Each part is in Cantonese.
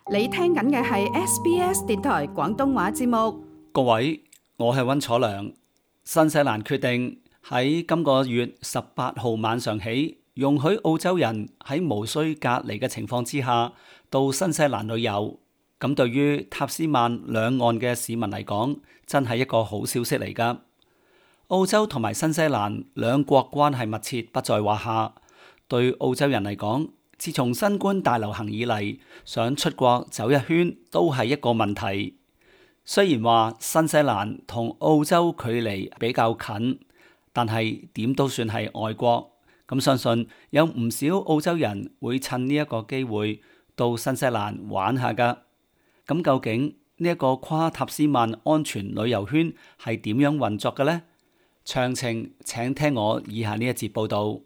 你聽緊嘅係 SBS 電台廣東話節目。 各位，我係溫楚良。新西蘭決定喺今個月18號晚上起，容許澳洲人喺無需隔離嘅情況之下到新西蘭旅遊。咁對於塔斯曼兩岸嘅市民嚟講，真係一個好消息嚟㗎。澳洲同埋新西蘭兩國關係密切不在話下，對澳洲人嚟講，自從新冠大流行以嚟，想出國走一圈都係一個問題。雖然話新西蘭同澳洲距離比較近，但係點都算係外國。咁相信有唔少澳洲人會趁呢一個機會到新西蘭玩下㗎。咁究竟呢一個跨塔斯曼安全旅遊圈係點樣運作嘅呢？詳情請聽我以下呢一節報道。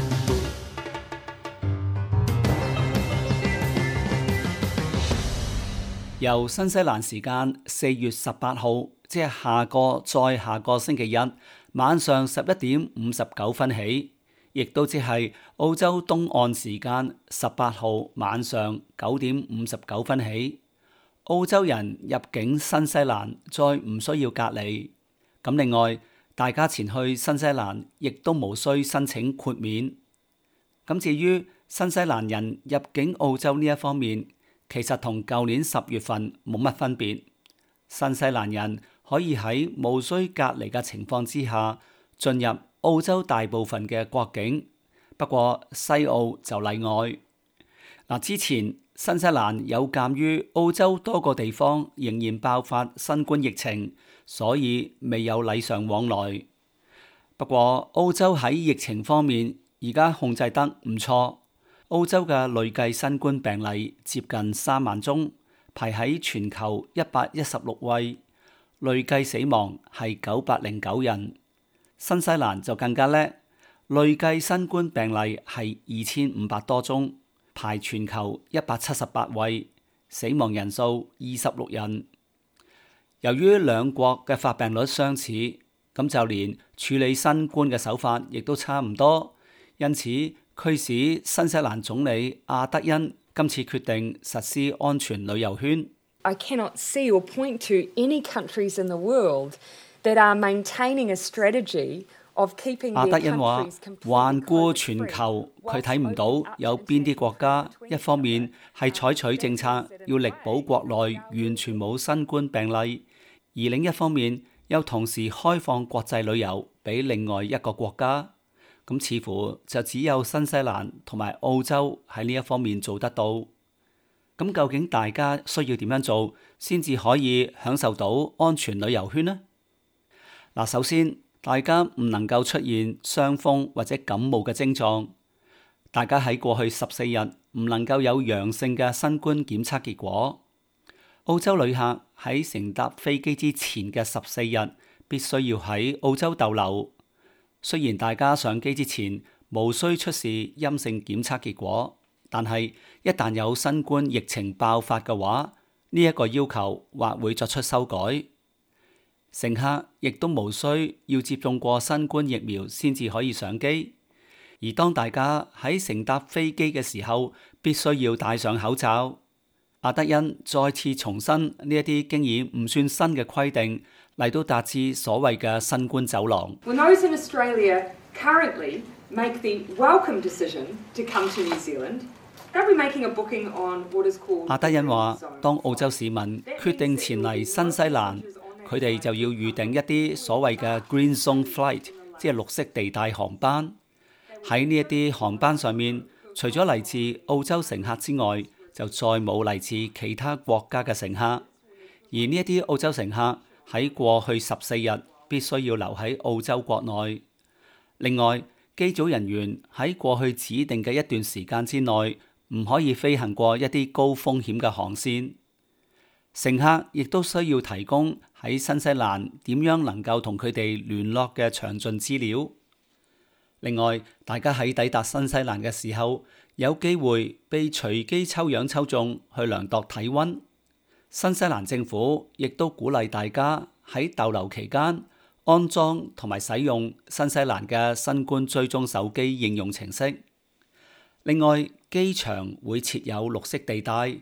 由新西蘭時間4月18號，即係下個再下個星期日晚上11點59分起，亦都即係澳洲東岸時間18號晚上9點59分起，澳洲人入境新西蘭再唔需要隔離。咁另外，大家前去新西蘭亦都無需申請豁免。咁至於新西蘭人入境澳洲呢一方面，其實同舊年10月份冇乜分別。新西蘭人可以喺無需隔離嘅情況之下進入澳洲大部分嘅國境，不過西澳就例外。之前新西蘭有鑑於澳洲多個地方仍然爆發新冠疫情，所以未有禮尚往來。不過澳洲喺疫情方面而家控制得唔錯。澳洲嘅累計新冠病例接近3萬宗，排喺全球116位，累計死亡係909人。新西蘭就更加叻，累計新冠病例係2500多宗，排全球178位，死亡人數26人。由於兩國嘅發病率相似，咁就連處理新冠嘅手法亦都差唔多，因此驅使新西蘭總理阿德恩今次決定實施安全旅遊圈。 I cannot see or point to any countries in the world that are maintaining a strategy of keeping their countries completely closed. 阿德恩話：環顧全球，佢睇唔到有邊啲國家一方面係採取政策要力保國內完全冇新冠病例，而另一方面又同時開放國際旅遊俾另外一個國家。咁似乎就只有新西蘭同埋澳洲喺呢一方面做得到。咁究竟大家需要點樣做先至可以享受到安全旅遊圈呢？首先大家唔能夠出現傷風或者感冒嘅症狀，大家喺過去14日唔能夠有陽性嘅新冠檢測結果。澳洲旅客喺乘搭飛機之前嘅14日必須要喺澳洲逗留。雖然大家上機之前無需出示陰性檢測結果，但係一旦有新冠疫情爆發嘅話，呢一個要求或會作出修改。乘客亦都無需要接種過新冠疫苗先至可以上機。而當大家喺乘搭飛機嘅時候，必須要戴上口罩。阿德恩再次重申呢一啲經已唔算新嘅規定，嚟到達至所謂嘅新冠走廊。 When those in Australia currently make the welcome decision to come to New Zealand, they'll be making a booking on what is called. 阿德恩話：當澳洲市民決定前嚟新西蘭，佢哋就要預定一啲所謂嘅 Green Zone Flight， 即係綠色地帶航班。喺呢一啲航班上面，除咗嚟自澳洲乘客之外，就再冇嚟自其他國家嘅乘客。而呢一啲澳洲乘客喺過去14日必須要留喺澳洲國內。另外，機組人員喺過去指定嘅一段時間之內唔可以飛行過一啲高風險嘅航線。乘客亦都需要提供喺新西蘭點樣能夠同佢哋聯絡嘅詳盡資料。另外，大家喺抵達新西蘭嘅時候，有機會被隨機抽樣抽中去量度體溫。新西蘭政府亦都鼓勵大家喺逗留期間安裝同埋使用新西蘭嘅新冠追蹤手機應用程式。另外，機場會設有綠色地帶，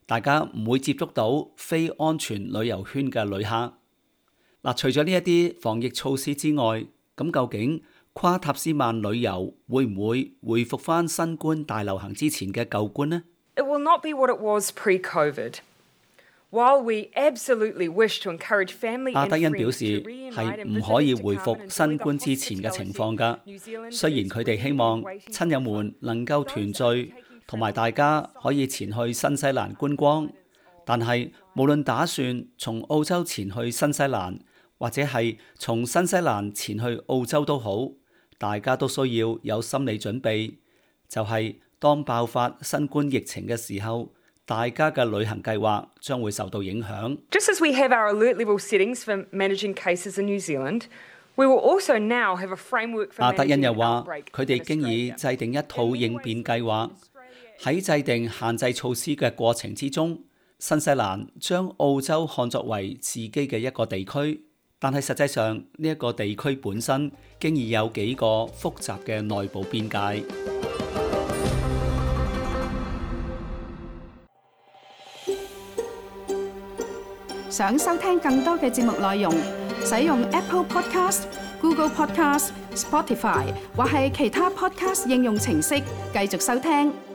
大家唔會接觸到非安全旅遊圈嘅旅客。嗱，除咗呢一啲防疫措施之外，咁究竟跨塔斯曼旅遊會唔會恢復返新冠大流行之前嘅舊觀呢？ It will not be what it was pre-COVID. While we absolutely wish to encourage family and friends to reunite 阿德恩表示係唔可以回復新冠之前嘅情況㗎。雖然佢哋希望親友們能夠團聚，同埋大家可以前去新西蘭觀光，但係無論打算從澳洲前去新西蘭，或者係從新西蘭前去澳洲都好，大家都需要有心理準備，就係當爆發新冠疫情嘅時候，大家嘅旅行計劃將會受到影響。 Just as we have our alert level settings for managing cases in New Zealand, we will also now have a framework for 阿德恩 managing 又 an 話， outbreak 佢哋經已制定一套應變計劃。喺制定限制措施嘅過程之中，新西蘭將澳洲看作為自己嘅一個地區，但係實際上呢一個地區本身經已有幾個複雜嘅內部邊界。 想收聽更多嘅節目內容，使用 Apple Podcast、Google Podcast、Spotify 或係其他 Podcast 應用程式繼續收聽。